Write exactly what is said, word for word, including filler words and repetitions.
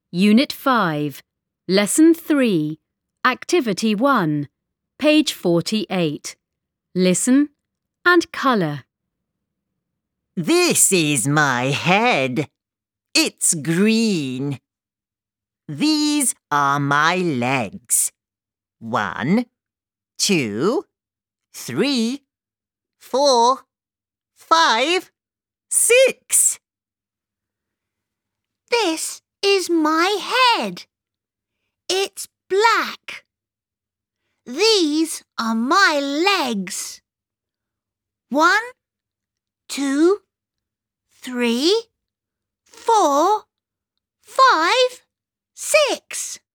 Unit five, Lesson three, Activity one, page forty-eight. Listen and colour. This is my head. It's green. These are my legs. One, two, three, four, five, six. This is my head. It's black. These are my legs. One, two, three, four, five, six.